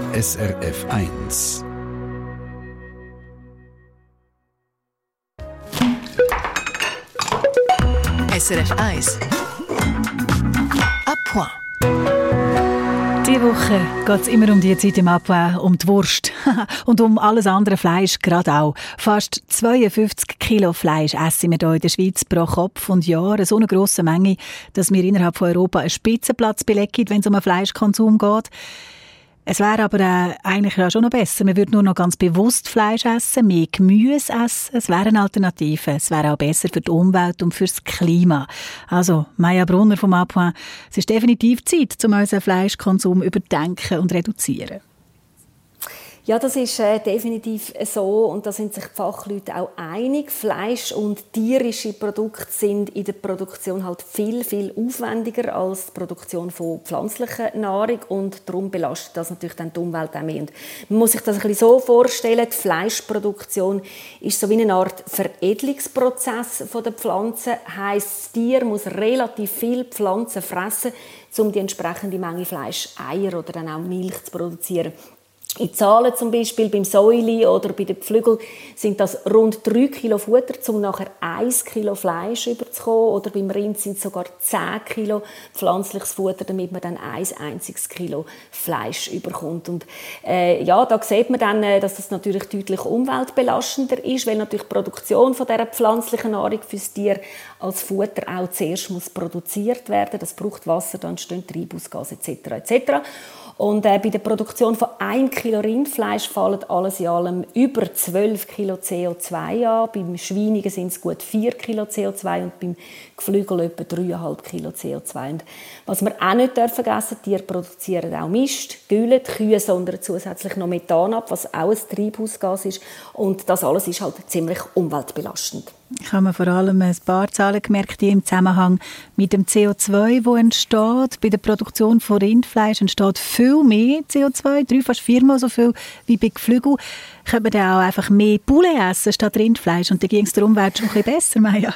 SRF 1. SRF 1. À point. Diese Woche geht es immer um die Zeit im Abwehr, um die Wurst und um alles andere Fleisch gerade auch. Fast 52 Kilo Fleisch essen wir hier in der Schweiz pro Kopf und Jahr. So eine grosse Menge, dass wir innerhalb von Europa einen Spitzenplatz belegen, wenn es um den Fleischkonsum geht. Es wäre aber eigentlich ja schon noch besser. Man würde nur noch ganz bewusst Fleisch essen, mehr Gemüse essen. Es wäre eine Alternative. Es wäre auch besser für die Umwelt und fürs Klima. Also, Maja Brunner vom Apoin, es ist definitiv Zeit, um unseren Fleischkonsum überdenken und reduzieren. Ja, das ist definitiv so und da sind sich die Fachleute auch einig. Fleisch und tierische Produkte sind in der Produktion halt viel, viel aufwendiger als die Produktion von pflanzlicher Nahrung und darum belastet das natürlich dann die Umwelt auch mehr. Und man muss sich das ein bisschen so vorstellen, die Fleischproduktion ist so wie eine Art Veredelungsprozess von der Pflanze. Heisst, das Tier muss relativ viel Pflanzen fressen, um die entsprechende Menge Fleisch, Eier oder dann auch Milch zu produzieren. In Zahlen zum Beispiel beim Säuli oder bei den Geflügeln sind das rund 3 Kilo Futter, um nachher 1 Kilo Fleisch überzukommen. Oder beim Rind sind es sogar 10 Kilo pflanzliches Futter, damit man dann 1 einziges Kilo Fleisch überkommt. Und ja, da sieht man dann, dass das natürlich deutlich umweltbelastender ist, weil natürlich die Produktion von dieser pflanzlichen Nahrung fürs Tier als Futter auch zuerst muss produziert werden. Das braucht Wasser, dann entstehen Treibhausgase etc. etc. Und bei der Produktion von 1 Kilo Rindfleisch fallen alles in allem über 12 Kilo CO2 an. Beim Schweinigen sind es gut 4 Kilo CO2 und beim Geflügel etwa 3,5 Kilo CO2. Und was wir auch nicht vergessen dürfen, Tiere produzieren auch Mist, Gülle, die Kühe sondern zusätzlich noch Methan ab, was auch ein Treibhausgas ist. Und das alles ist halt ziemlich umweltbelastend. Ich habe mir vor allem ein paar Zahlen gemerkt, die im Zusammenhang mit dem CO2, das entsteht. Bei der Produktion von Rindfleisch entsteht viel mehr CO2, 3, fast 4-mal so viel wie bei Geflügel. Könnte man dann auch einfach mehr Poulet essen statt Rindfleisch und dann ging es der Umwelt schon ein bisschen besser, Maja?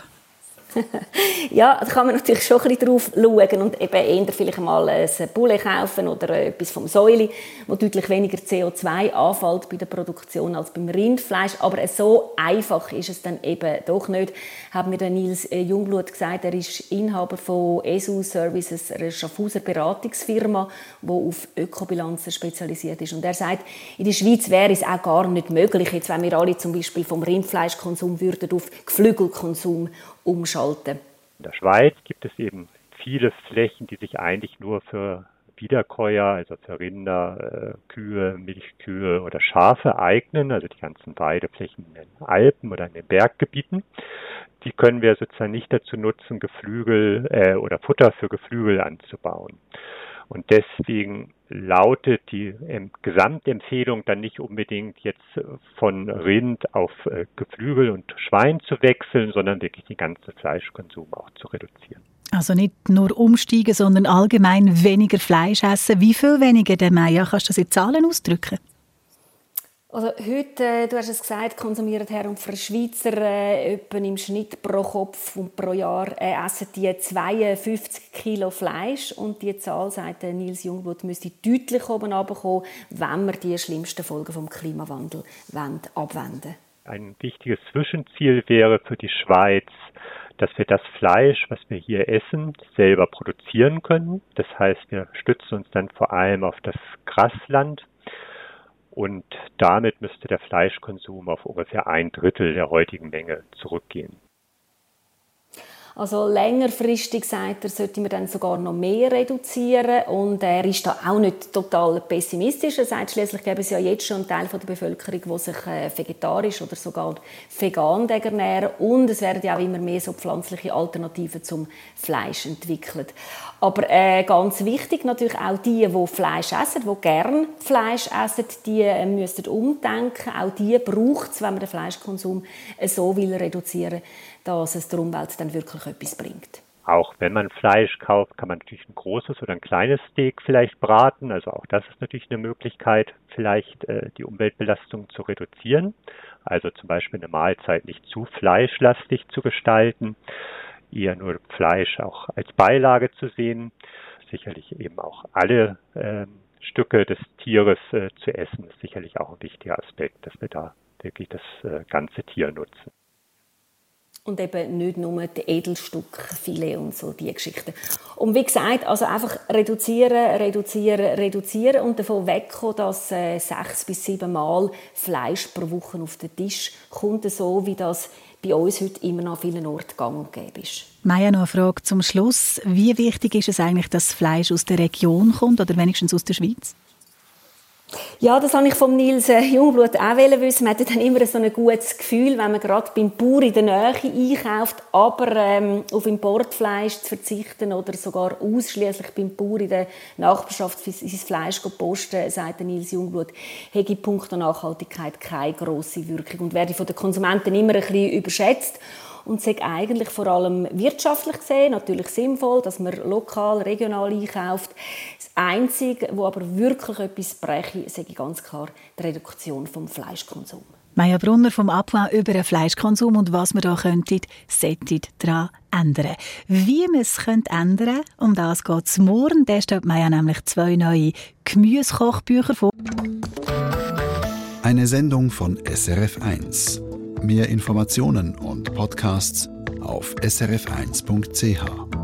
Ja, da kann man natürlich schon ein bisschen drauf schauen und eben eher vielleicht mal ein Poulet kaufen oder etwas vom Säuli, wo deutlich weniger CO2 anfällt bei der Produktion als beim Rindfleisch. Aber so einfach ist es dann eben doch nicht, hat mir der Nils Jungblut gesagt. Er ist Inhaber von ESU Services, einer Schaffhauser Beratungsfirma, die auf Ökobilanzen spezialisiert ist. Und er sagt, in der Schweiz wäre es auch gar nicht möglich, jetzt, wenn wir alle zum Beispiel vom Rindfleischkonsum würden auf Geflügelkonsum umschalten. In der Schweiz gibt es eben viele Flächen, die sich eigentlich nur für Wiederkäuer, also für Rinder, Kühe, Milchkühe oder Schafe eignen, also die ganzen Weideflächen in den Alpen oder in den Berggebieten. Die können wir sozusagen nicht dazu nutzen, Geflügel oder Futter für Geflügel anzubauen. Und deswegen lautet die Gesamtempfehlung dann nicht unbedingt jetzt von Rind auf Geflügel und Schwein zu wechseln, sondern wirklich den ganzen Fleischkonsum auch zu reduzieren. Also nicht nur umsteigen, sondern allgemein weniger Fleisch essen. Wie viel weniger, der Maja? Kannst du das in Zahlen ausdrücken? Also heute, du hast es gesagt, konsumieren Herr und Frau Schweizer etwa im Schnitt pro Kopf und pro Jahr essen die 52 Kilo Fleisch. Und die Zahl, sagt Nils Jungblut, müsste deutlich oben runterkommen, wenn wir die schlimmsten Folgen vom Klimawandel abwenden. Ein wichtiges Zwischenziel wäre für die Schweiz, dass wir das Fleisch, was wir hier essen, selber produzieren können. Das heißt, wir stützen uns dann vor allem auf das Grasland. Und damit müsste der Fleischkonsum auf ungefähr 1/3 der heutigen Menge zurückgehen. Also längerfristig, sagt er, sollte man dann sogar noch mehr reduzieren. Und er ist da auch nicht total pessimistisch. Er sagt, schliesslich gäbe es ja jetzt schon einen Teil der Bevölkerung, die sich vegetarisch oder sogar vegan ernähren. Und es werden ja auch immer mehr so pflanzliche Alternativen zum Fleisch entwickelt. Aber ganz wichtig natürlich auch die Fleisch essen, die gerne Fleisch essen, die müssten umdenken. Auch die braucht es, wenn man den Fleischkonsum so will reduzieren, dass es der Umwelt dann wirklich etwas bringt. Auch wenn man Fleisch kauft, kann man natürlich ein großes oder ein kleines Steak vielleicht braten. Also auch das ist natürlich eine Möglichkeit, vielleicht die Umweltbelastung zu reduzieren. Also zum Beispiel eine Mahlzeit nicht zu fleischlastig zu gestalten, eher nur Fleisch auch als Beilage zu sehen. Sicherlich eben auch alle Stücke des Tieres zu essen, ist sicherlich auch ein wichtiger Aspekt, dass wir da wirklich das ganze Tier nutzen. Und eben nicht nur die Edelstückfilet und so, die Geschichten. Und wie gesagt, also einfach reduzieren und davon wegkommen, dass 6 bis 7 Mal Fleisch pro Woche auf den Tisch kommt, so wie das bei uns heute immer noch an vielen Orten gang und gäbe ist. Maja, noch eine Frage zum Schluss. Wie wichtig ist es eigentlich, dass das Fleisch aus der Region kommt oder wenigstens aus der Schweiz? Ja, das wollte ich von Nils Jungblut auch wissen. Man hat dann immer so ein gutes Gefühl, wenn man gerade beim Bauer in der Nähe einkauft, aber auf Importfleisch zu verzichten oder sogar ausschließlich beim Bauer in der Nachbarschaft sein Fleisch zu posten, sagt Nils Jungblut, hätte in puncto Nachhaltigkeit keine grosse Wirkung und werde von den Konsumenten immer ein bisschen überschätzt. Und es ist eigentlich vor allem wirtschaftlich gesehen natürlich sinnvoll, dass man lokal, regional einkauft. Das Einzige, was aber wirklich etwas breche, ist ganz klar die Reduktion des Fleischkonsums. Maja Brunner vom APOA über den Fleischkonsum und was wir da sollten daran ändern. Wie man es ändern könnte, um das geht es morgen. Da stellt Maja nämlich 2 neue Gemüsekochbücher vor. Eine Sendung von SRF1. Mehr Informationen und Podcasts auf srf1.ch.